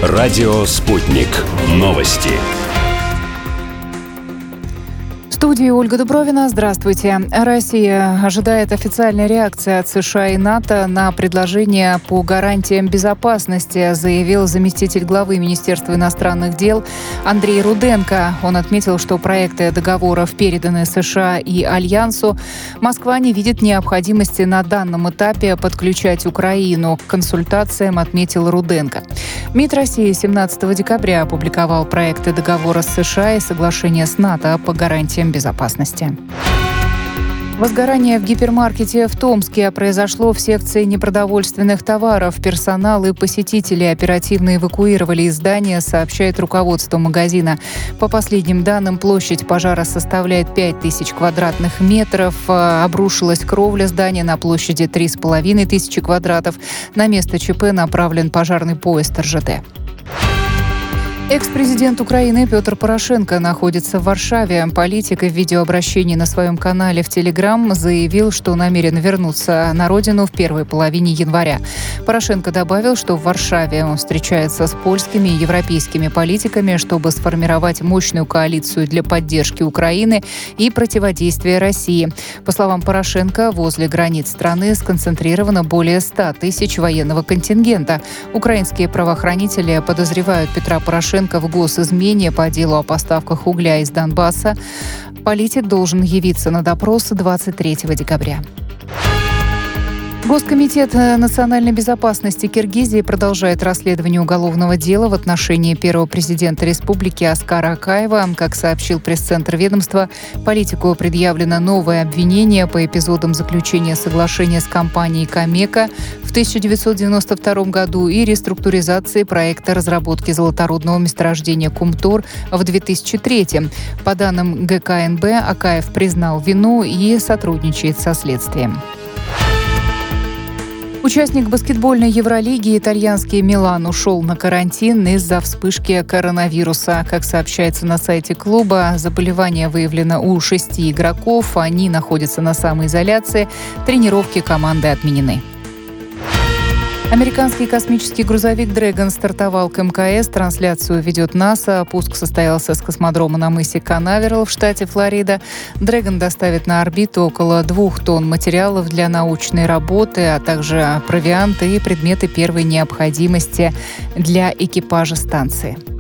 Радио «Спутник». Новости. В студии Ольга Дубровина. Здравствуйте. Россия ожидает официальной реакции от США и НАТО на предложение по гарантиям безопасности, заявил заместитель главы Министерства иностранных дел Андрей Руденко. Он отметил, что проекты договоров переданы США и Альянсу. Москва не видит необходимости на данном этапе подключать Украину. К консультациям отметил Руденко. МИД России 17 декабря опубликовал проекты договора с США и соглашения с НАТО по гарантиям безопасности. Возгорание в гипермаркете в Томске произошло в секции непродовольственных товаров. Персонал и посетители оперативно эвакуировали из здания, сообщает руководство магазина. По последним данным, площадь пожара составляет 5000 квадратных метров. Обрушилась кровля здания на площади 3500 квадратов. На место ЧП направлен пожарный поезд РЖД. Экс-президент Украины Петр Порошенко находится в Варшаве. Политик в видеообращении на своем канале в Телеграм заявил, что намерен вернуться на родину в первой половине января. Порошенко добавил, что в Варшаве он встречается с польскими и европейскими политиками, чтобы сформировать мощную коалицию для поддержки Украины и противодействия России. По словам Порошенко, возле границ страны сконцентрировано более 100 тысяч военного контингента. Украинские правоохранители подозревают Петра Порошенко в госизмене по делу о поставках угля из Донбасса. Политик должен явиться на допрос 23 декабря. Госкомитет национальной безопасности Киргизии продолжает расследование уголовного дела в отношении первого президента республики Аскара Акаева. Как сообщил пресс-центр ведомства, политику предъявлено новое обвинение по эпизодам заключения соглашения с компанией «Камека» в 1992 году и реструктуризации проекта разработки золоторудного месторождения Кумтор в 2003. По данным ГКНБ, Акаев признал вину и сотрудничает со следствием. Участник баскетбольной Евролиги итальянский Милан ушел на карантин из-за вспышки коронавируса. Как сообщается на сайте клуба, заболевание выявлено у 6 игроков. Они находятся на самоизоляции. Тренировки команды отменены. Американский космический грузовик Dragon стартовал к МКС. Трансляцию ведет НАСА. Пуск состоялся с космодрома на мысе Канаверал в штате Флорида. Dragon доставит на орбиту около 2 тонн материалов для научной работы, а также провианты и предметы первой необходимости для экипажа станции.